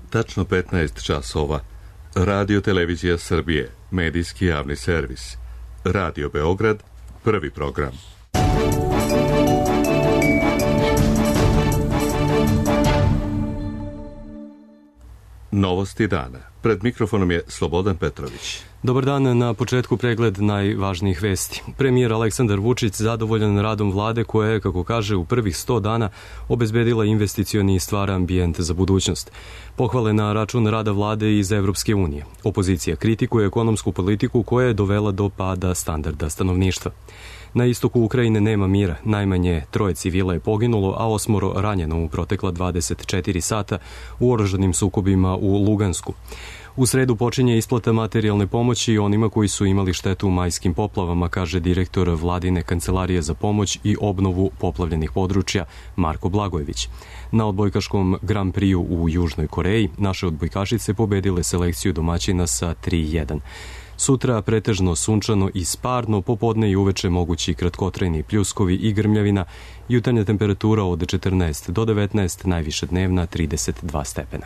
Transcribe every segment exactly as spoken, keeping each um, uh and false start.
Tačno petnaest časova. Radio Televizija Srbije, medijski javni servis. Radio Beograd, prvi program. Novosti dana. Pred mikrofonom je Slobodan Petrović. Dobar dan, na početku pregled najvažnijih vesti. Premijer Aleksandar Vučić zadovoljan radom vlade koja je, kako kaže, u prvih sto dana obezbedila investicioni i stvara ambijent za budućnost. Pohvale na račun rada vlade iz Evropske unije. Opozicija kritikuje ekonomsku politiku koja je dovela do pada standarda stanovništva. Na istoku Ukrajine nema mira, najmanje troje civila je poginulo, a osmoro ranjeno u protekla dvadeset četiri sata u oružanim sukobima u Lugansku. U sredu počinje isplata materijalne pomoći onima koji su imali štetu u majskim poplavama, kaže direktor Vladine kancelarije za pomoć i obnovu poplavljenih područja Marko Blagojević. Na odbojkaškom Grand Prixu u Južnoj Koreji naše odbojkašice pobedile selekciju domaćina sa tri jedan. Sutra pretežno sunčano i sparno, popodne i uveče mogući kratkotrajni pljuskovi i grmljavina, jutarnja temperatura od četrnaest do devetnaest, najviše dnevna trideset dva stepena.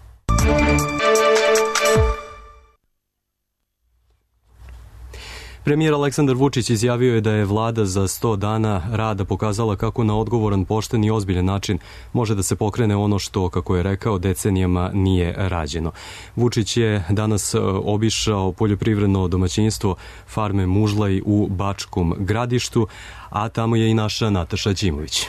Premijer Aleksandar Vučić izjavio je da je vlada za sto dana rada pokazala kako na odgovoran, pošten i ozbiljan način može da se pokrene ono što, kako je rekao, decenijama nije rađeno. Vučić je danas obišao poljoprivredno domaćinstvo farme Mužlaj u Bačkom Gradištu, a tamo je i naša Nataša Đimović.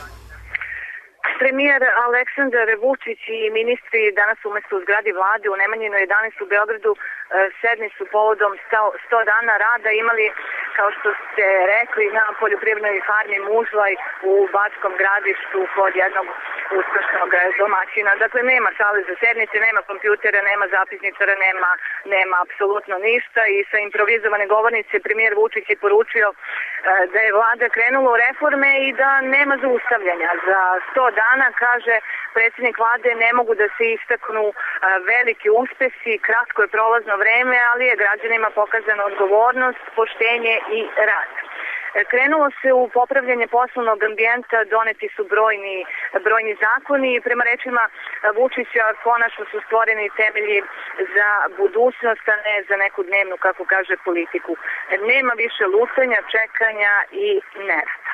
Premijer Aleksandar Vučić i ministri danas umesto u zgradi vlade u Nemanjinoj jedanaest u Beogradu sednicu povodom sto dana rada imali, kao što ste rekli, na poljoprivrednoj farmi Mužlaj u Bačkom Gradištu kod jednog uspešnog domaćina. Dakle, nema sale za sednice, nema kompjutera, nema zapisničara, nema, nema apsolutno ništa i sa improvizovane govornice premijer Vučić je poručio da je vlada krenula u reforme i da nema zaustavljanja. Za sto dana, kaže predsjednik vlade, ne mogu da se istaknu veliki uspesi, kratko je prolazno vreme, ali je građanima pokazana odgovornost, poštenje i rad. Krenulo se u popravljanje poslovnog ambijenta, doneti su brojni, brojni zakoni i prema rečima Vučića konačno su stvoreni temelji za budućnost, a ne za neku dnevnu, kako kaže, politiku. Nema više lutanja, čekanja i nerada.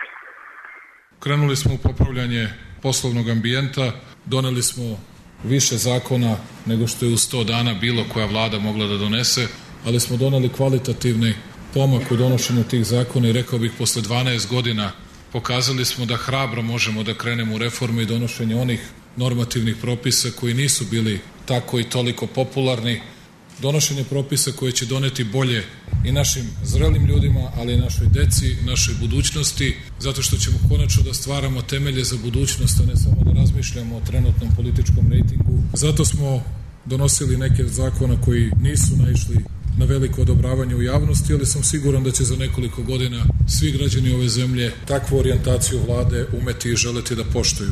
Krenuli smo u popravljanje poslovnog ambijenta, doneli smo više zakona nego što je u sto dana bilo koja vlada mogla da donese, ali smo doneli kvalitativni pomak u donošenju tih zakona i rekao bih posle dvanaest godina pokazali smo da hrabro možemo da krenemo u reformu i donošenje onih normativnih propisa koji nisu bili tako i toliko popularni, donošenje propisa koje će doneti bolje i našim zrelim ljudima, ali i našoj deci, našoj budućnosti, zato što ćemo konačno da stvaramo temelje za budućnost, a ne samo da razmišljamo o trenutnom političkom rejtingu. Zato smo donosili neke zakona koji nisu naišli na veliko odobravanje u javnosti, ali sam siguran da će za nekoliko godina svi građani ove zemlje takvu orijentaciju vlade umeti i želeti da poštuju.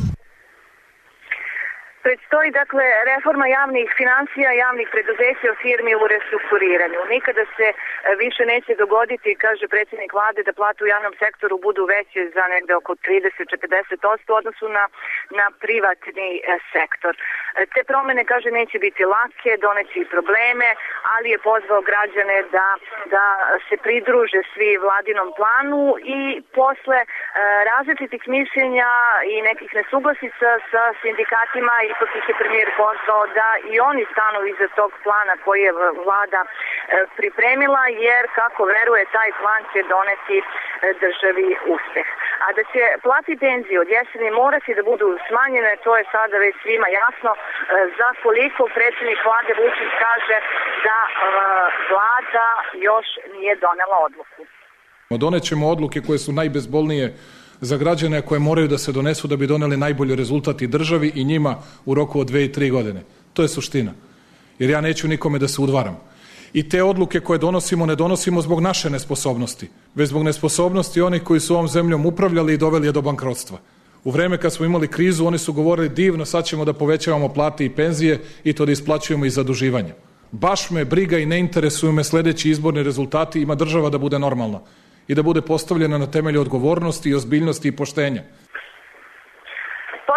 Predstoji, dakle, reforma javnih finansija, javnih preduzeća, firmi u restrukturiranju. Nikada se više neće dogoditi, kaže predsjednik vlade, da plate u javnom sektoru budu veće za negde oko trideset do četrdeset posto u odnosu na, na privatni sektor. Te promene, kaže, neće biti lake, doneće i probleme, ali je pozvao građane da, da se pridruže svi vladinom planu i posle e, različitih mišljenja i nekih nesuglasica sa sindikatima i ipak ih je premijer pozvao da i oni stanu iza tog plana koji je vlada pripremila, jer kako veruje taj plan će doneti državi uspeh. A da će plati penzije od jeseni morati da budu smanjene, to je sada već svima jasno. Za koliko predsjednik vlade Vučić kaže da vlada još nije donela odluku. Donećemo odluke koje su najbezbolnije za građane, koje moraju da se donesu da bi doneli najbolji rezultat i državi i njima u roku od dve i tri godine. To je suština. Jer ja neću nikome da se udvaram. I te odluke koje donosimo ne donosimo zbog naše nesposobnosti, već zbog nesposobnosti onih koji su ovom zemljom upravljali i doveli je do bankrotstva. U vreme kad smo imali krizu, oni su govorili divno, sad ćemo da povećavamo plate i penzije i to da isplaćujemo i zaduživanje. Baš me briga i ne interesuju me sledeći izborni rezultati, ima država da bude normalna i da bude postavljena na temelju odgovornosti i ozbiljnosti i poštenja.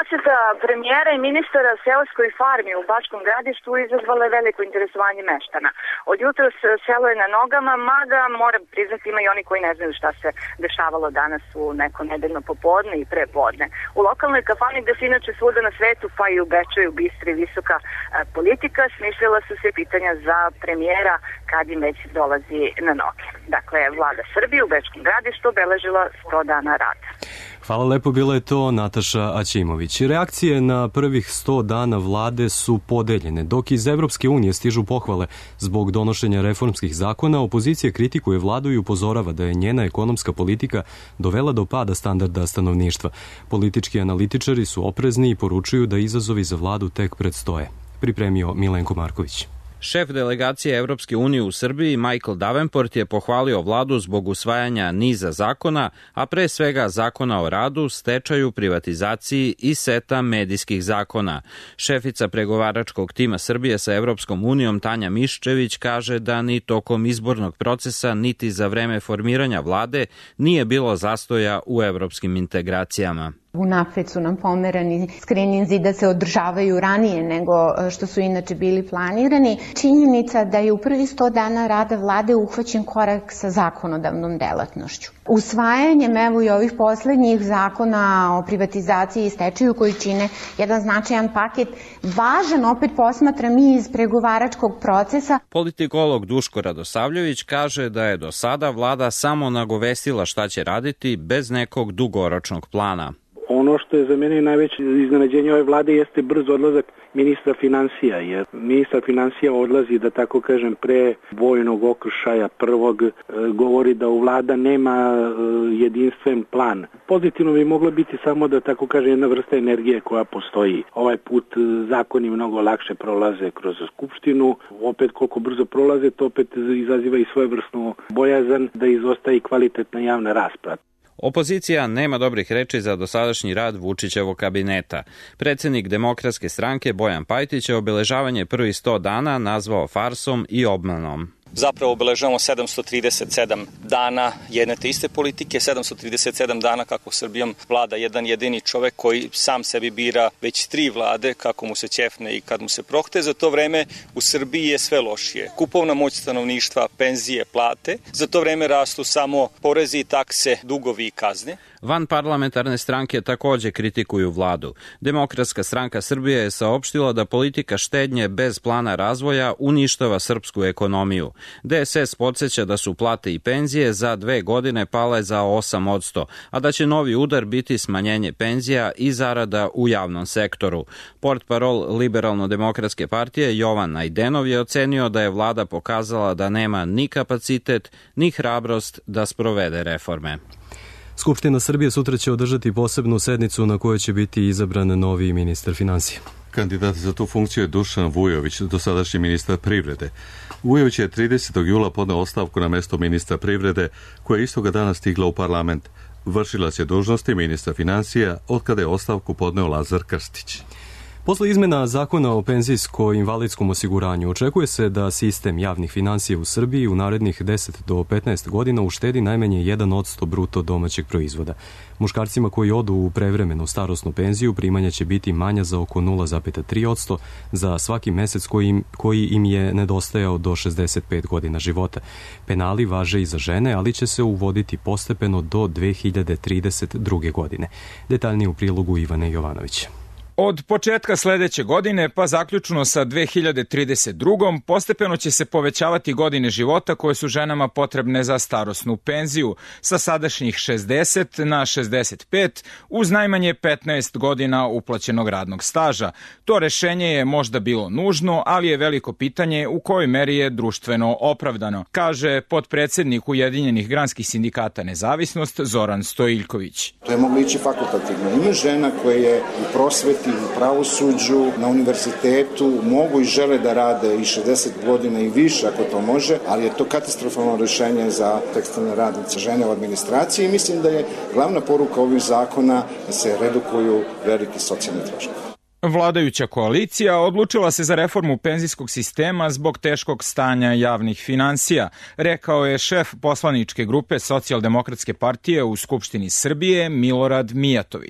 poseta premijera i ministara seoskoj farmi u Bačkom Gradištu izazvala je veliko interesovanje meštana. Od jutros selo je na nogama, mada moram priznati ima i oni koji ne znaju šta se dešavalo danas u neko nedeljno popodne i prepodne. U lokalnoj kafani gde se inače svuda na svetu, pa i u Bečeju, bistri visoka politika, smišljala su se pitanja za premijera kad im već dolazi na noge. Dakle, vlada Srbije u Bečkom Gradištu obeležila sto dana rada. Hvala lepo, bila je to Nataša Aćimović. Reakcije na prvih sto dana vlade su podeljene. Dok iz Evropske unije stižu pohvale zbog donošenja reformskih zakona, opozicija kritikuje vladu i upozorava da je njena ekonomska politika dovela do pada standarda stanovništva. Politički analitičari su oprezni i poručuju da izazovi za vladu tek predstoje. Pripremio Milenko Marković. Šef delegacije Evropske unije u Srbiji Michael Davenport je pohvalio vladu zbog usvajanja niza zakona, a pre svega zakona o radu, stečaju, privatizaciji i seta medijskih zakona. Šefica pregovaračkog tima Srbije sa Evropskom unijom Tanja Miščević kaže da ni tokom izbornog procesa niti za vreme formiranja vlade nije bilo zastoja u evropskim integracijama. Unapred su nam pomerani skrininzi da se održavaju ranije nego što su inače bili planirani. Činjenica da je u prvi sto dana rada vlade uhvaćen korak sa zakonodavnom delatnošću. Usvajanjem evo i ovih poslednjih zakona o privatizaciji i stečaju koji čine jedan značajan paket, važan opet posmatram i iz pregovaračkog procesa. Politikolog Duško Radosavljević kaže da je do sada vlada samo nagovestila šta će raditi bez nekog dugoročnog plana. Ono što je za mene najveće iznenađenje ove vlade jeste brz odlazak ministra finansija, jer ministar finansija odlazi, da tako kažem, pre vojnog okršaja prvog, govori da u vlada nema jedinstven plan. Pozitivno bi moglo biti samo, da tako kažem, jedna vrsta energije koja postoji. Ovaj put zakoni mnogo lakše prolaze kroz Skupštinu, opet koliko brzo prolaze, to opet izaziva i svojevrsnu bojazan da izostaje kvalitetna javna rasprava. Opozicija nema dobrih reči za dosadašnji rad Vučićevog kabineta. Predsednik Demokratske stranke Bojan Pajtić je obeležavanje prvih sto dana nazvao farsom i obmanom. Zapravo obeležavamo sedamsto trideset sedam dana jedne te iste politike, sedamsto trideset sedam dana kako Srbijom vlada jedan jedini čovek koji sam sebi bira već tri vlade kako mu se ćefne i kad mu se prohte. Za to vreme u Srbiji je sve lošije. Kupovna moć stanovništva, penzije, plate. Za to vreme rastu samo porezi i takse, dugovi i kazne. Van parlamentarne stranke takođe kritikuju vladu. Demokratska stranka Srbije je saopštila da politika štednje bez plana razvoja uništava srpsku ekonomiju. D S S podsjeća da su plate i penzije za dve godine pale za osam posto, a da će novi udar biti smanjenje penzija i zarada u javnom sektoru. Portparol Liberalno-demokratske partije Jovan Najdenov je ocenio da je vlada pokazala da nema ni kapacitet, ni hrabrost da sprovede reforme. Skupština Srbije sutra će održati posebnu sednicu na kojoj će biti izabran novi ministar finansija. Kandidat za tu funkciju je Dušan Vujović, dosadašnji ministar privrede. Vujović je tridesetog jula podneo ostavku na mesto ministra privrede, koja je istoga dana stigla u parlament. Vršilac je dužnosti ministra finansija od kada je ostavku podneo Lazar Krstić. Posle izmena zakona o penzijsko-invalidskom osiguranju očekuje se da sistem javnih finansija u Srbiji u narednih deset do petnaest godina uštedi najmanje jedan posto bruto domaćeg proizvoda. Muškarcima koji odu u prevremenu starosnu penziju primanja će biti manja za oko nula zarez tri posto za svaki mesec koji im, koji im je nedostajao do šezdeset pet godina života. Penali važe i za žene, ali će se uvoditi postepeno do dve hiljade trideset druge. godine. Detaljnije u prilogu Ivane Jovanović. Od početka sledeće godine pa zaključno sa dve hiljade trideset drugom postepeno će se povećavati godine života koje su ženama potrebne za starosnu penziju sa sadašnjih šezdeset na šezdeset pet uz najmanje petnaest godina uplaćenog radnog staža. To rešenje je možda bilo nužno, ali je veliko pitanje u kojoj meri je društveno opravdano, kaže potpredsednik Ujedinjenih granskih sindikata Nezavisnost Zoran Stojiljković. To je moglo ići fakultativno. Ima žena koje je u prosveti, u pravosuđu, na univerzitetu, mogu i žele da rade i šezdeset godina i više ako to može, ali je to katastrofalno rešenje za tekstilne radnice žene u administraciji i mislim da je glavna poruka ovih zakona da se redukuju veliki socijalni troškovi. Vladajuća koalicija odlučila se za reformu penzijskog sistema zbog teškog stanja javnih finansija, rekao je šef poslaničke grupe Socijaldemokratske partije u Skupštini Srbije Milorad Mijatović.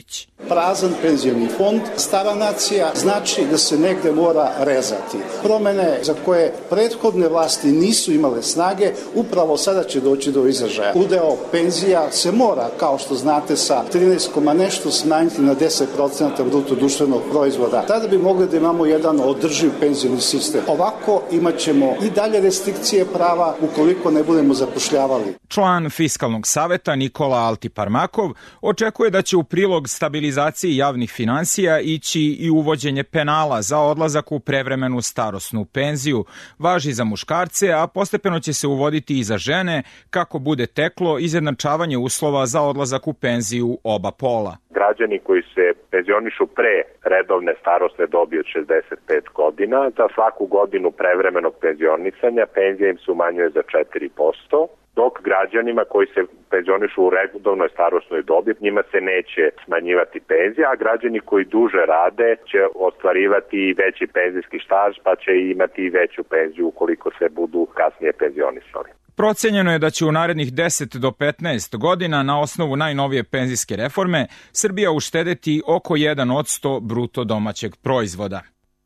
prazan penzioni fond. Stara nacija znači da se negde mora rezati. Promene za koje prethodne vlasti nisu imale snage, upravo sada će doći do izražaja. Udeo penzija se mora, kao što znate, sa trinaest nešto smanjiti na deset procenata bruto društvenog proizvoda. Tada bi mogli da imamo jedan održiv penzioni sistem. Ovako imat ćemo i dalje restrikcije prava ukoliko ne budemo zapošljavali. Član Fiskalnog saveta Nikola Altiparmakov očekuje da će u prilog stabilizaciji javnih finansija ići i uvođenje penala za odlazak u prevremenu starosnu penziju. Važi za muškarce, a postepeno će se uvoditi i za žene kako bude teklo izjednačavanje uslova za odlazak u penziju oba pola. Građani koji se penzionišu pre redovne starosne dobi od šezdeset pet godina, za svaku godinu prevremenog penzionisanja penzija im se umanjuje za četiri posto, dok građanima koji se penzionišu u redovnoj starosnoj dobi, njima se neće smanjivati penzija, a građani koji duže rade će ostvarivati veći penzijski staž, pa će imati i veću penziju ukoliko se budu kasnije penzionisali. Procenjeno je da će u narednih deset do petnaest godina na osnovu najnovije penzijske reforme Srbija uštedeti oko jedan posto bruto domaćeg proizvoda.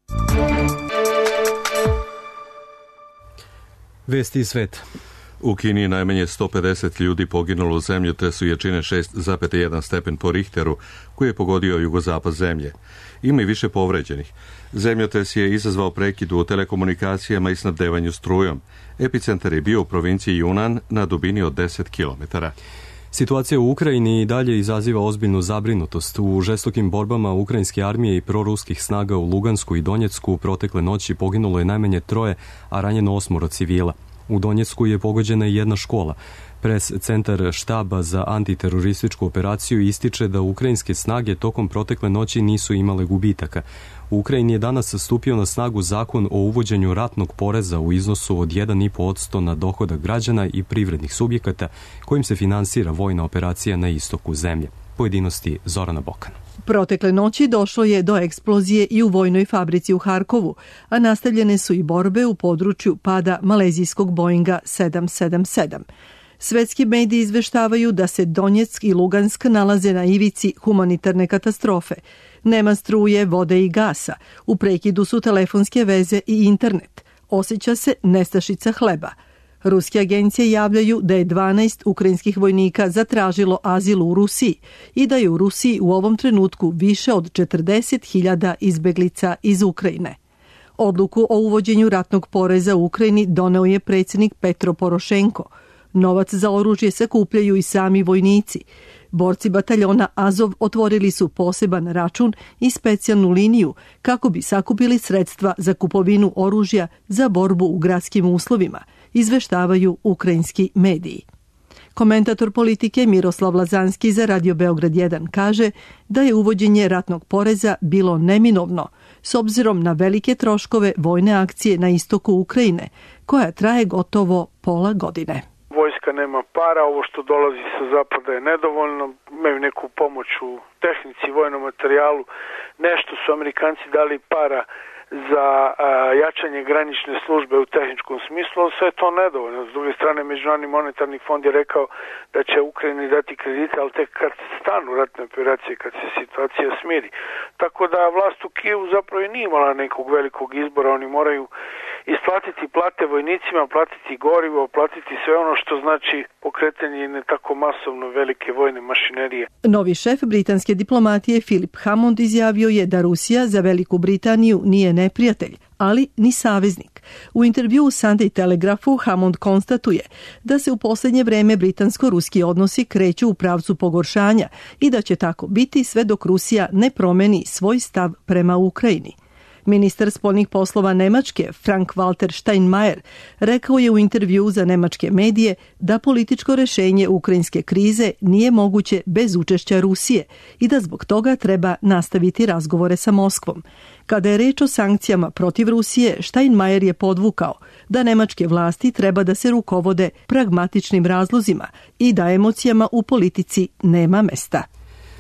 Vesti iz sveta. U Kini je najmanje sto pedeset ljudi poginulo u zemljotresu jačine šest zarez jedan stepen po Richteru, koji je pogodio jugozapad zemlje. Ima i više povređenih. Zemljotres je izazvao prekid u telekomunikacijama i snabdevanju strujom. Epicentar je bio u provinciji Yunnan na dubini od deset kilometara. Situacija u Ukrajini i dalje izaziva ozbiljnu zabrinutost. U žestokim borbama ukrajinske armije i proruskih snaga u Lugansku i Donjecku protekle noći poginulo je najmanje troje, a ranjeno osmoro civila. U Donjecku je pogođena i jedna škola. Pres centar štaba za antiterorističku operaciju ističe da ukrajinske snage tokom protekle noći nisu imale gubitaka. U Ukrajini je danas stupio na snagu zakon o uvođenju ratnog poreza u iznosu od jedan zarez pet posto na dohodak građana i privrednih subjekata kojim se finansira vojna operacija na istoku zemlje. Pojedinosti Zorana Bokana. Protekle noći došlo je do eksplozije i u vojnoj fabrici u Harkovu, a nastavljene su i borbe u području pada malezijskog Boeinga sedam sedam sedam. Svetski mediji izveštavaju da se Donjeck i Lugansk nalaze na ivici humanitarne katastrofe. Nema struje, vode i gasa. U prekidu su telefonske veze i internet. Osjeća se nestašica hleba. Ruske agencije javljaju da je dvanaest ukrajinskih vojnika zatražilo azil u Rusiji i da je u Rusiji u ovom trenutku više od četrdeset hiljada izbeglica iz Ukrajine. Odluku o uvođenju ratnog poreza u Ukrajini doneo je predsjednik Petro Porošenko. Novac za oružje sakupljaju i sami vojnici. Borci bataljona Azov otvorili su poseban račun i specijalnu liniju kako bi sakupili sredstva za kupovinu oružja za borbu u gradskim uslovima, izveštavaju ukrajinski mediji. Komentator politike Miroslav Lazanski za Radio Beograd jedan kaže da je uvođenje ratnog poreza bilo neminovno s obzirom na velike troškove vojne akcije na istoku Ukrajine, koja traje gotovo pola godine. Vojska nema para, ovo što dolazi sa zapada je nedovoljno, imaju neku pomoć u tehnici, vojnom materijalu, nešto su Amerikanci dali para za a, jačanje granične službe u tehničkom smislu, ali sve je to nedovoljno. S druge strane, Međunarodni monetarni fond je rekao da će Ukrajini dati kredite, ali tek kad stanu ratne operacije, kad se situacija smiri. Tako da vlast u Kijevu zapravo i nije imala nekog velikog izbora, oni moraju isplatiti plate vojnicima, platiti gorivo, platiti sve ono što znači pokretanje ne tako masovno velike vojne mašinerije. Novi šef britanske diplomatije Philip Hammond izjavio je da Rusija za Veliku Britaniju nije neprijatelj, ali ni saveznik. U intervjuu u Sunday Telegraphu Hammond konstatuje da se u posljednje vreme britansko-ruski odnosi kreću u pravcu pogoršanja i da će tako biti sve dok Rusija ne promeni svoj stav prema Ukrajini. Ministar spoljnih poslova Nemačke Frank-Walter Steinmeier rekao je u intervjuu za nemačke medije da političko rješenje ukrajinske krize nije moguće bez učešća Rusije i da zbog toga treba nastaviti razgovore sa Moskvom. Kada je reč o sankcijama protiv Rusije, Steinmeier je podvukao da nemačke vlasti treba da se rukovode pragmatičnim razlozima i da emocijama u politici nema mesta.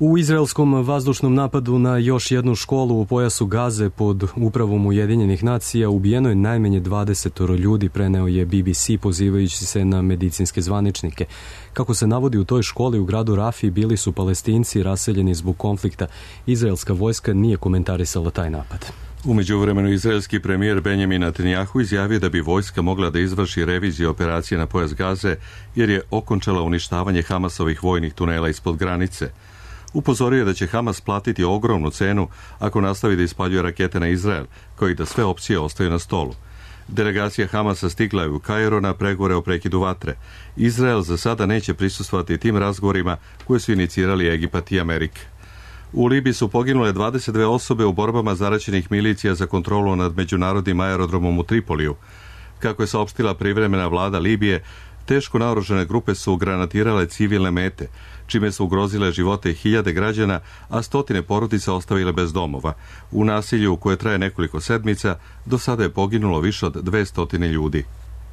U izraelskom vazdušnom napadu na još jednu školu u pojasu Gaze pod upravom Ujedinjenih nacija ubijeno je najmanje dvadeset ljudi, preneo je B B C pozivajući se na medicinske zvaničnike. Kako se navodi, u toj školi u gradu Rafi bili su Palestinci raseljeni zbog konflikta. Izraelska vojska nije komentarisala taj napad. U međuvremenu izraelski premijer Benjamin Netanjahu izjavio da bi vojska mogla da izvrši reviziju operacije na pojas Gaze jer je okončala uništavanje Hamasovih vojnih tunela ispod granice. Upozorio je da će Hamas platiti ogromnu cenu ako nastavi da ispaljuje rakete na Izrael, kao i da sve opcije ostaju na stolu. Delegacija Hamasa stigla je u Kairo na pregovore o prekidu vatre. Izrael za sada neće prisustvovati tim razgovorima koje su inicirali Egipat i Amerika. U Libiji su poginule dvadeset dve osobe u borbama zaraćenih milicija za kontrolu nad međunarodnim aerodromom u Tripoliju. Kako je saopštila privremena vlada Libije, teško naoružane grupe su granatirale civilne mete, čime su ugrozile živote hiljade građana, a stotine porodica ostavile bez domova. U nasilju koje traje nekoliko sedmica, do sada je poginulo više od dvesta ljudi.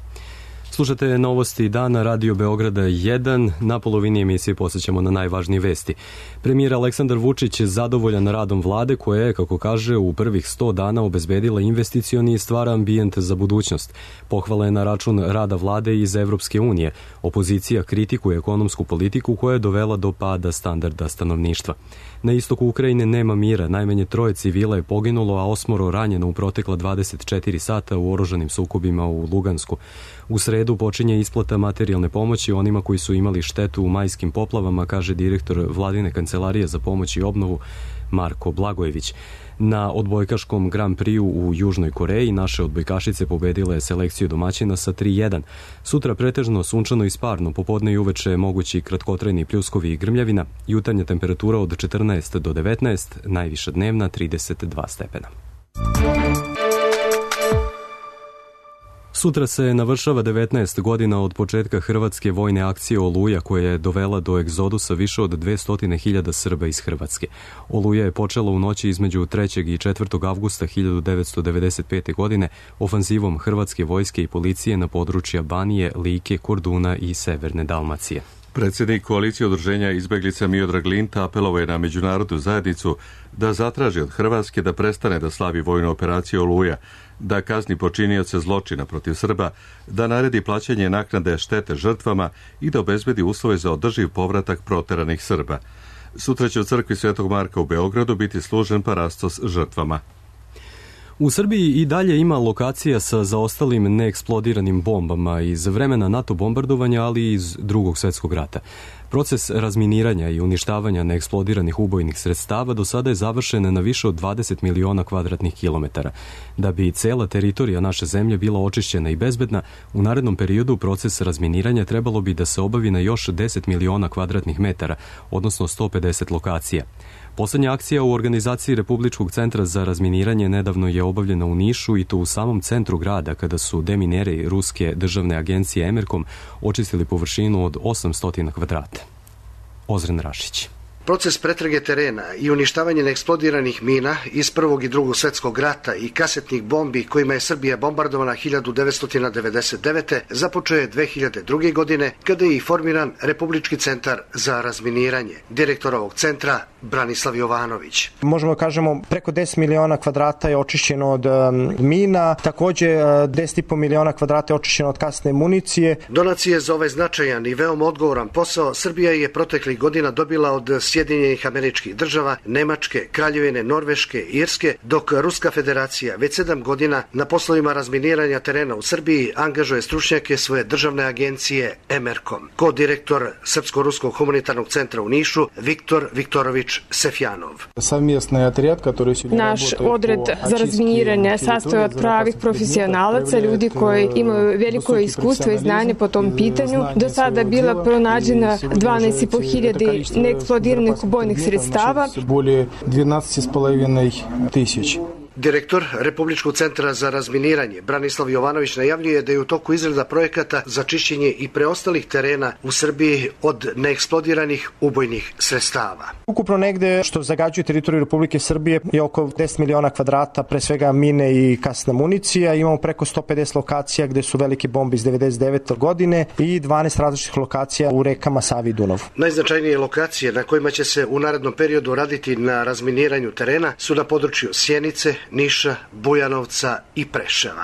Slušate novosti dana Radio Beograda jedan. Na polovini emisije posjećamo na najvažnije vesti. Premijer Aleksandar Vučić je zadovoljan radom vlade koja je, kako kaže, u prvih sto dana obezbedila investicioni i stvara ambijent za budućnost. Pohvala je na račun rada vlade iz Evropske unije. Opozicija kritikuje ekonomsku politiku koja je dovela do pada standarda stanovništva. Na istoku Ukrajine nema mira, najmanje troje civila je poginulo, a osmoro ranjeno u protekla dvadeset četiri sata u oružanim sukobima u Lugansku. U sredu počinje isplata materijalne pomoći onima koji su imali štetu u majskim poplavama, kaže direktor Vladine kancelarije za pomoć i obnovu Marko Blagojević. Na odbojkaškom Grand Prix u Južnoj Koreji naše odbojkašice pobedile selekciju domaćina sa tri jedan. Sutra pretežno sunčano i sparno, popodne i uveče mogući kratkotrajni pljuskovi i grmljavina, jutarnja temperatura od četrnaest do devetnaest, najviša dnevna trideset dva stepena. Sutra se navršava devetnaest godina od početka hrvatske vojne akcije Oluja koja je dovela do egzodusa više od dvesta hiljada Srba iz Hrvatske. Oluja je počela u noći između trećeg i četvrtog avgusta hiljadu devetsto devedeset pete. godine ofanzivom hrvatske vojske i policije na područja Banije, Like, Korduna i Severne Dalmacije. Predsjednik koalicije udruženja izbeglica Miodrag Linta apelovao je na međunarodnu zajednicu da zatraži od Hrvatske da prestane da slavi vojnu operaciju Oluja, da kazni počinioce zločina protiv Srba, da naredi plaćanje naknade štete žrtvama i da obezbedi uslove za održiv povratak proteranih Srba. Sutra će u crkvi Svetog Marka u Beogradu biti služen parastos žrtvama. U Srbiji i dalje ima lokacija sa zaostalim neeksplodiranim bombama iz vremena NATO bombardovanja, ali i iz Drugog svjetskog rata. Proces razminiranja i uništavanja neeksplodiranih ubojnih sredstava do sada je završen na više od dvadeset miliona kvadratnih kilometara. Da bi cela teritorija naše zemlje bila očišćena i bezbedna, u narednom periodu proces razminiranja trebalo bi da se obavi na još deset miliona kvadratnih metara, odnosno sto pedeset lokacija. Poslednja akcija u organizaciji Republičkog centra za razminiranje nedavno je obavljena u Nišu i to u samom centru grada kada su demineri ruske državne agencije Emerkom očistili površinu od osamsto kvadrata. Ozren Rašić. Proces pretrage terena i uništavanje neeksplodiranih mina iz Prvog i Drugog svjetskog rata i kasetnih bombi kojima je Srbija bombardovana hiljadu devetsto devedeset devete. započeo je dve hiljade druge. godine kada je i formiran Republički centar za razminiranje. Direktor ovog centra Branislav Jovanović. Možemo kažemo preko deset miliona kvadrata je očišćeno od um, mina, takođe deset i po miliona kvadrata je očišćeno od kasne municije. Donacije za ovaj značajan i veoma odgovoran posao Srbija je proteklih godina dobila od Sjedinjenih Američkih Država, Nemačke, Kraljevine, Norveške, Irske, dok Ruska federacija već sedam godina na poslovima razminiranja terena u Srbiji angažuje stručnjake svoje državne agencije Emerkom. Ko-direktor Srpsko-ruskog humanitarnog centra u Nišu Viktor Viktorović Sefjanov. Naš odred za razminiranje sastoji od pravih profesionalaca, ljudi koji imaju veliko iskustvo i znanje po tom pitanju. Do sada je bila pronađena dvanaest i po hiljada neeksplodiranih ubojnih sredstava. Direktor Republičkog centra za razminiranje Branislav Jovanović najavljuje da je u toku izrada projekata za čišćenje i preostalih terena u Srbiji od neeksplodiranih ubojnih sredstava. Ukupno negde što zagađuje teritoriju Republike Srbije je oko deset miliona kvadrata, pre svega mine i kasna municija. Imamo preko sto pedeset lokacija gde su velike bombe iz devedeset devete godine i dvanaest različitih lokacija u rekama Savi i Dunav. Najznačajnije lokacije na kojima će se u narednom periodu raditi na razminiranju terena su na području Sjenice, Niša, Bujanovca i Preševa.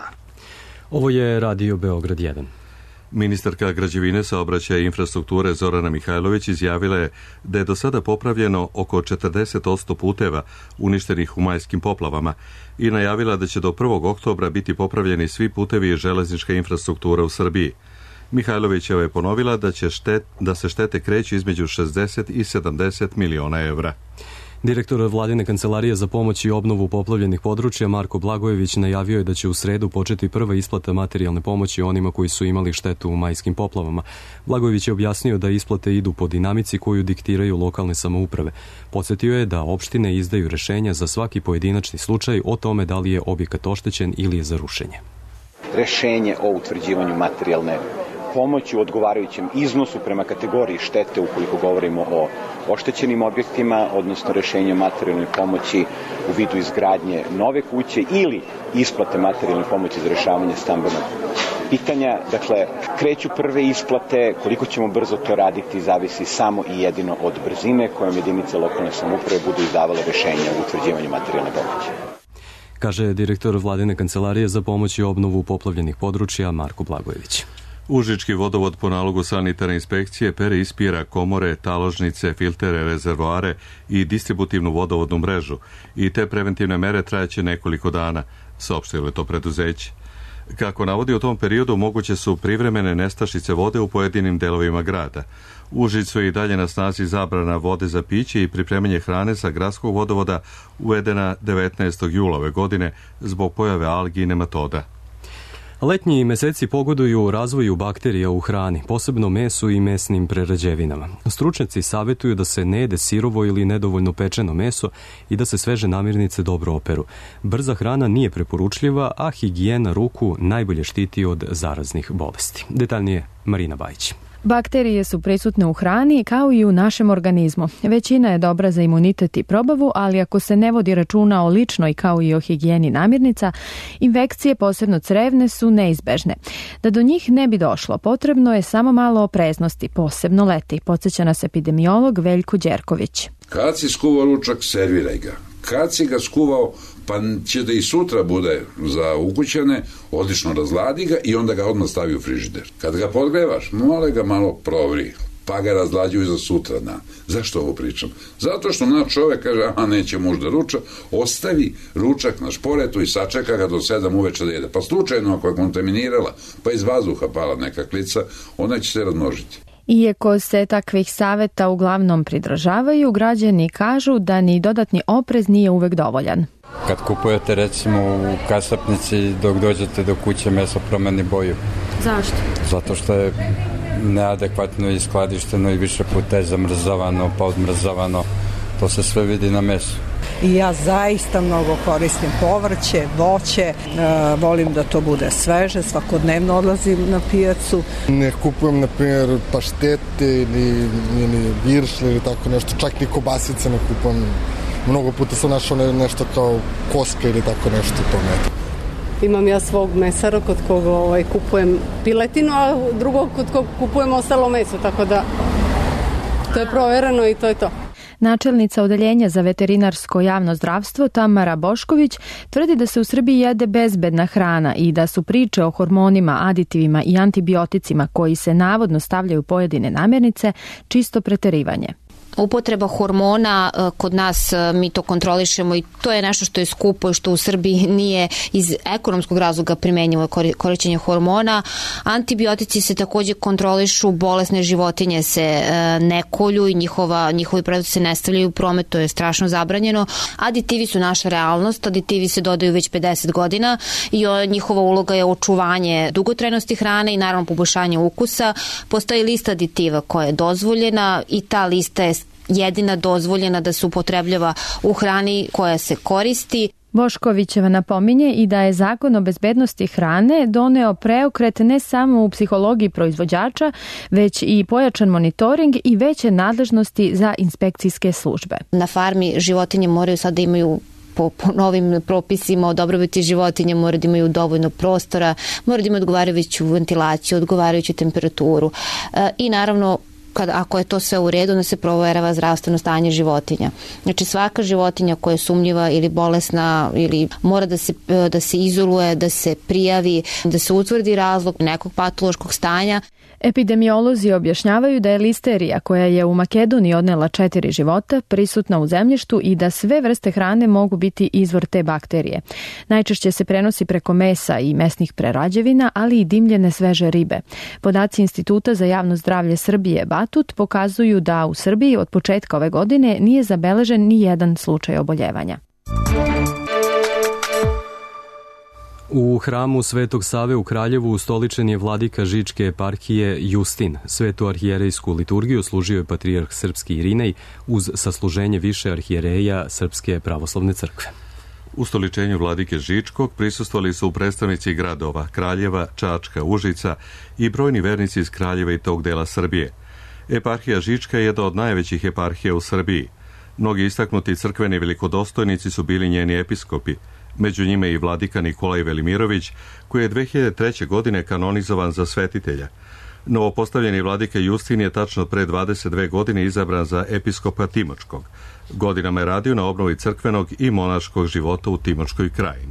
Ovo je Radio Beograd jedan. Ministarka građevine, saobraćaja i infrastrukture Zorana Mihajlović izjavila je da je do sada popravljeno oko četrdeset posto puteva uništenih u majskim poplavama i najavila da će do prvog oktobra biti popravljeni svi putevi i železnička infrastruktura u Srbiji. Mihajlovićeva je ponovila da, će štet, da se štete kreću između šezdeset i sedamdeset miliona evra. Direktor Vladine kancelarije za pomoć i obnovu poplavljenih područja Marko Blagojević najavio je da će u sredu početi prva isplata materijalne pomoći onima koji su imali štetu u majskim poplavama. Blagojević je objasnio da isplate idu po dinamici koju diktiraju lokalne samouprave. Podsjetio je da opštine izdaju rešenja za svaki pojedinačni slučaj o tome da li je objekat oštećen ili je za rušenje. Rešenje o utvrđivanju materijalne pomoći u odgovarajućem iznosu prema kategoriji štete ukoliko govorimo o oštećenim objektima, odnosno rešenje materijalne pomoći u vidu izgradnje nove kuće ili isplate materijalne pomoći za rešavanje stambenog pitanja. Dakle, kreću prve isplate, koliko ćemo brzo to raditi zavisi samo i jedino od brzine kojom jedinice lokalne samouprave budu izdavale rešenja o utvrđivanju materijalne pomoći. Kaže direktor Vladine kancelarije za pomoć i obnovu poplavljenih područja Marko Blagojević. Užički vodovod po nalogu sanitarne inspekcije pere ispira komore, taložnice, filtere, rezervoare i distributivnu vodovodnu mrežu i te preventivne mere trajaće nekoliko dana, saopštilo je to preduzeće. Kako navodi, u tom periodu moguće su privremene nestašice vode u pojedinim delovima grada. U Užicu je i dalje na snazi zabrana vode za piće i pripremanje hrane sa gradskog vodovoda uvedena devetnaestog jula ove godine zbog pojave algi i nematoda. Letnji meseci pogoduju razvoju bakterija u hrani, posebno mesu i mesnim prerađevinama. Stručnjaci savjetuju da se ne jede sirovo ili nedovoljno pečeno meso i da se sveže namirnice dobro operu. Brza hrana nije preporučljiva, a higijena ruku najbolje štiti od zaraznih bolesti. Detaljnije Marina Bajić. Bakterije su prisutne u hrani kao i u našem organizmu. Većina je dobra za imunitet i probavu, ali ako se ne vodi računa o ličnoj kao i o higijeni namirnica, infekcije, posebno crevne, su neizbežne. Da do njih ne bi došlo, potrebno je samo malo opreznosti, posebno leti, podsjeća nas epidemiolog Veljko Đerković. Kad si skuvao ručak, serviraj ga. Kad si ga skuvao, pa će da i sutra bude za ukućane, odlično razladi ga i onda ga odmah stavi u frižider. Kad ga podgrevaš, mole ga malo provri, pa ga razlađuju za sutra dan. Zašto ovo pričam? Zato što naš čovek kaže, aha, neće možda ruča, ostavi ručak na šporetu i sačeka ga do sedam uveče da jede. Pa slučajno, ako je kontaminirala, pa iz vazduha pala neka klica, ona će se razmnožiti. Iako se takvih saveta uglavnom pridržavaju, građani kažu da ni dodatni oprez nije uvek dovoljan. Kad kupujete recimo u kasapnici, dok dođete do kuće, meso promeni boju. Zašto? Zato što je neadekvatno iskladišteno i više puta je zamrzavano, pa odmrzavano. To se sve vidi na mesu. I ja zaista mnogo koristim povrće, voće, e, volim da to bude sveže, svakodnevno odlazim na pijacu. Ne kupujem, na primjer, paštete ili, ili viršle ili tako nešto, čak i kobasice ne kupujem. Mnogo puta sam našao nešto kao koska ili tako nešto u tome. Imam ja svog mesara kod koga ovaj, kupujem piletinu, a drugog kod koga kupujem ostalo meso, tako da to je provereno i to je to. Načelnica odeljenja za veterinarsko javno zdravstvo Tamara Bošković tvrdi da se u Srbiji jede bezbedna hrana i da su priče o hormonima, aditivima i antibioticima koji se navodno stavljaju u pojedine namirnice čisto preterivanje. Upotreba hormona kod nas, mi to kontrolišemo i to je nešto što je skupo i što u Srbiji nije iz ekonomskog razloga primenjivo korišćenje hormona. Antibiotici se takođe kontrolišu, bolesne životinje se ne kolju i njihova, njihovi produkti se ne stavljaju u promet, to je strašno zabranjeno. Aditivi su naša realnost, aditivi se dodaju već pedeset godina i njihova uloga je očuvanje dugotrajnosti hrane i naravno poboljšanje ukusa. Postoji lista aditiva koja je dozvoljena i ta lista je jedina dozvoljena da se upotrebljava u hrani koja se koristi. Boškovićeva napominje i da je Zakon o bezbednosti hrane doneo preokret ne samo u psihologiji proizvođača, već i pojačan monitoring i veće nadležnosti za inspekcijske službe. Na farmi životinje moraju sad da imaju po, po novim propisima o dobrobiti životinja, moraju da imaju dovoljno prostora, moraju da imaju odgovarajuću ventilaciju, odgovarajuću temperaturu e, i naravno kad, ako je to sve u redu, onda se proverava zdravstveno stanje životinja. Znači svaka životinja koja je sumnjiva ili bolesna ili mora da se, da se izoluje, da se prijavi, da se utvrdi razlog nekog patološkog stanja. Epidemiolozi objašnjavaju da je listerija, koja je u Makedoniji odnela četiri života, prisutna u zemljištu i da sve vrste hrane mogu biti izvor te bakterije. Najčešće se prenosi preko mesa i mesnih prerađevina, ali i dimljene sveže ribe. Podaci Instituta za javno zdravlje Srbije Batut pokazuju da u Srbiji od početka ove godine nije zabeležen ni jedan slučaj oboljevanja. U hramu Svetog Save u Kraljevu ustoličen je vladika Žičke eparhije Justin. Svetu arhijerejsku liturgiju služio je patrijarh srpski Irinej uz sasluženje više arhijereja Srpske pravoslavne crkve. U stoličenju vladike Žičkog prisustvovali su predstavnici gradova Kraljeva, Čačka, Užica i brojni vernici iz Kraljeva i tog dela Srbije. Eparhija Žička je jedna od najvećih eparhija u Srbiji. Mnogi istaknuti crkveni velikodostojnici su bili njeni episkopi, među njime i vladika Nikolaj Velimirović, koji je dve hiljade treće. godine kanonizovan za svetitelja. Novopostavljeni vladika Justin je tačno pre dvadeset dve godine izabran za episkopa Timočkog. Godinama je radio na obnovi crkvenog i monaškog života u Timočkoj krajini.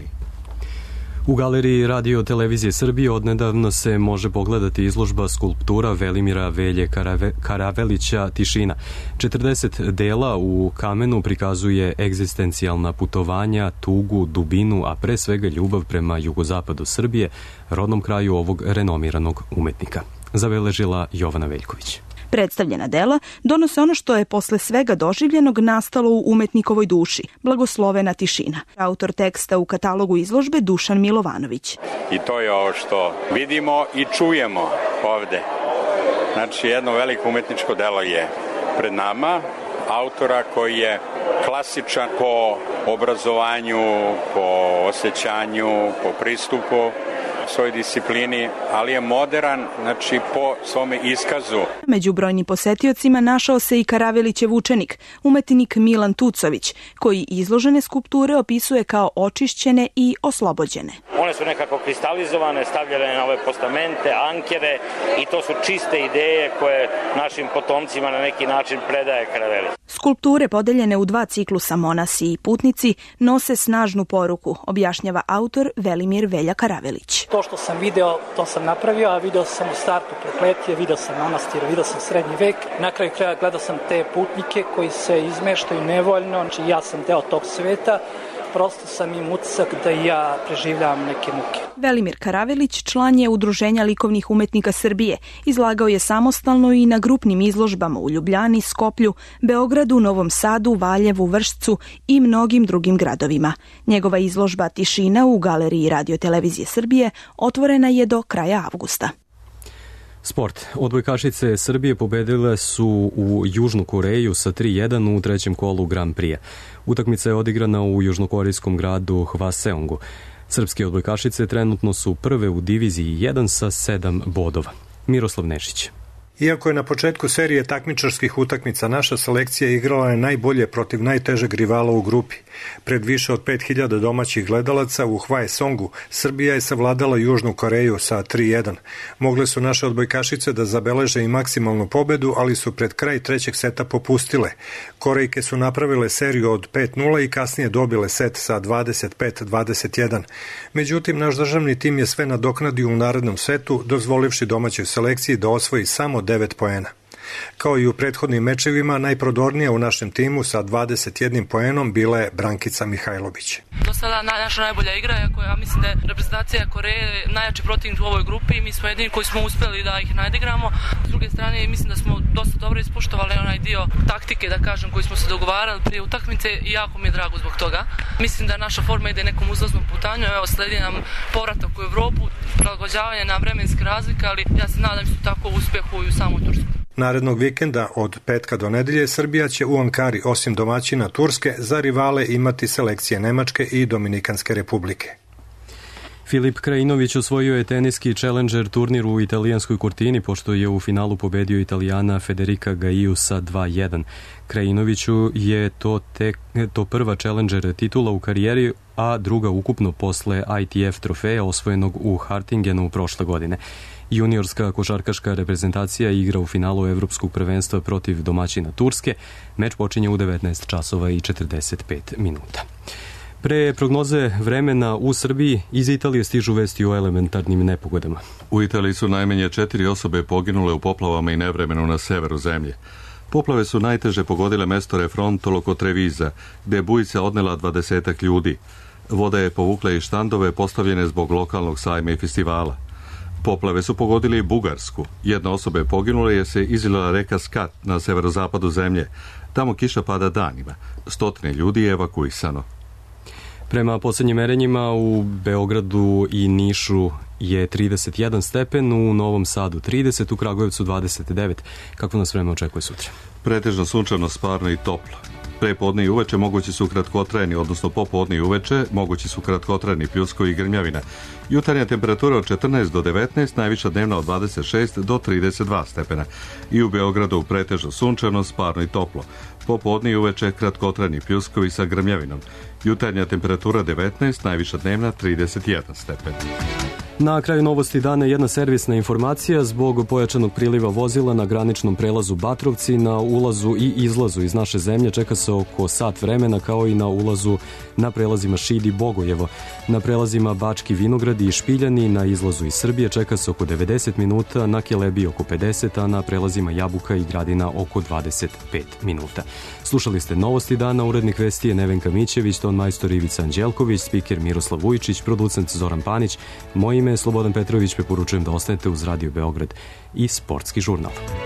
U galeriji Radio Televizije Srbije odnedavno se može pogledati izložba skulptura Velimira Velje Karave, Karavelića Tišina. četrdeset dela u kamenu prikazuje egzistencijalna putovanja, tugu, dubinu, a pre svega ljubav prema jugozapadu Srbije, rodnom kraju ovog renomiranog umetnika. Zabeležila Jovana Veljković. Predstavljena dela donose ono što je posle svega doživljenog nastalo u umetnikovoj duši, blagoslovena tišina. Autor teksta u katalogu izložbe Dušan Milovanović. I to je ovo što vidimo i čujemo ovde. Znači, jedno veliko umetničko delo je pred nama, autora koji je klasičan po obrazovanju, po osjećanju, po pristupu svojoj disciplini, ali je modern, znači po svome iskazu. Među brojnim posetiocima našao se i Karavelićev učenik, umetnik Milan Tucović, koji izložene skulpture opisuje kao očišćene i oslobođene. One su nekako kristalizovane, stavljene na ove postamente, ankere i to su čiste ideje koje našim potomcima na neki način predaje Karavelić. Skulpture podeljene u dva ciklusa Monasi i putnici nose snažnu poruku, objašnjava autor Velimir Velja Karavelić. To što sam video, to sam napravio, a video sam u startu Prokletije, video sam manastir, video sam srednji vek. Na kraju kraja gledao sam te putnike koji se izmeštaju nevoljno, znači ja sam deo tog sveta. Prosto sam im utisak da ja preživljavam neke muke. Velimir Karavelić član je Udruženja likovnih umetnika Srbije. Izlagao je samostalno i na grupnim izložbama u Ljubljani, Skoplju, Beogradu, Novom Sadu, Valjevu, Vršcu i mnogim drugim gradovima. Njegova izložba Tišina u galeriji Radio Televizije Srbije otvorena je do kraja avgusta. Sport. Odbojkašice Srbije pobedile su u Južnu Koreju sa tri jedan u trećem kolu Grand Prix. Utakmica je odigrana u južnokorejskom gradu Hwaseongu. Srpske odbojkašice trenutno su prve u diviziji jedan sa sedam bodova. Miroslav Nešić. Iako je na početku serije takmičarskih utakmica naša selekcija igrala je najbolje protiv najtežeg rivala u grupi. Pred više od pet hiljada domaćih gledalaca u Hwaseongu Srbija je savladala Južnu Koreju sa tri jedan. Mogle su naše odbojkašice da zabeleže i maksimalnu pobedu, ali su pred kraj trećeg seta popustile. Korejke su napravile seriju od pet nula i kasnije dobile set sa dvadeset pet dvadeset jedan. Međutim, naš državni tim je sve nadoknadio u narednom setu, dozvolivši domaćoj selekciji da osvoji samo devet poena. Kao i u prethodnim mečevima, najprodornija u našem timu sa dvadeset jednim poenom bila je Brankica Mihajlović. Do sada naša najbolja igra, iako ja mislim da je reprezentacija Koreje najjači protivnik u ovoj grupi i mi smo jedini koji smo uspeli da ih nadigramo. S druge strane, mislim da smo dosta dobro ispoštovali onaj dio taktike, da kažem, koji smo se dogovarali prije utakmice i jako mi je drago zbog toga. Mislim da naša forma ide nekom uzlaznom putanju, evo sledi nam povratak u Evropu, prilagođavanje na vremenske razlike, ali ja se nadam isto tako u uspjehu i u samoj Turskoj. Narednog vikenda od petka do nedelje Srbija će u Ankari osim domaćina Turske za rivale imati selekcije Nemačke i Dominikanske republike. Filip Krajinović osvojio je teniski Challenger turnir u italijanskoj Cortini pošto je u finalu pobedio Italijana Federica Gaiju sa dva jedan. Krajinoviću je to, tek, to prva Challenger titula u karijeri, a druga ukupno posle I T F trofeja osvojenog u Hartingenu prošle godine. Juniorska košarkaška reprezentacija igra u finalu Evropskog prvenstva protiv domaćina Turske. Meč počinje u devetnaest časova i četrdeset pet minuta. Pre prognoze vremena u Srbiji iz Italije stižu vesti o elementarnim nepogodama. U Italiji su najmanje četiri osobe poginule u poplavama i nevremenu na severu zemlje. Poplave su najteže pogodile mesto Refrontolo kod Treviza, gde je bujica odnela dvadesetak ljudi. Voda je povukla i štandove postavljene zbog lokalnog sajma i festivala. Poplave su pogodili i Bugarsku. Jedna osoba je poginula jer se izlila reka Skat na severozapadu zemlje. Tamo kiša pada danima. Stotine ljudi je evakuisano. Prema poslednjim merenjima u Beogradu i Nišu je trideset jedan stepen, u Novom Sadu trideset, u Kragujevcu dvadeset devet. Kako nas vreme očekuje sutra? Pretežno sunčano, sparno i toplo. Prepodne i uveče mogući su kratkotrajni, odnosno popodne i uveče mogući su kratkotrajni pljuskovi i grmljavina. Jutarnja temperatura od četrnaest do devetnaest, najviša dnevna od dvadeset šest do trideset dva stepena. I u Beogradu pretežno sunčano, sparno i toplo. Popodne i uveče kratkotrajni pljuskovi sa grmljavinom. Jutarnja temperatura devetnaest, najviša dnevna trideset jedan stepen. Na kraju novosti dana jedna servisna informacija zbog pojačanog priliva vozila na graničnom prelazu Batrovci na ulazu i izlazu iz naše zemlje čeka se oko sat vremena kao i na ulazu na prelazima Šid i Bogojevo. Na prelazima Bački Vinogradi i Špiljani na izlazu iz Srbije čeka se oko devedeset minuta, na Kelebiji oko pedeset, a na prelazima Jabuka i Gradina oko dvadeset pet minuta. Slušali ste novosti dana, urednik vesti je Nevenka Mićević, ton majstor Ivica Anđelković, spiker Miroslav Vujičić, producent Zoran Panić. Moje ime je Slobodan Petrović, preporučujem da ostanete uz Radio Beograd i Sportski žurnal.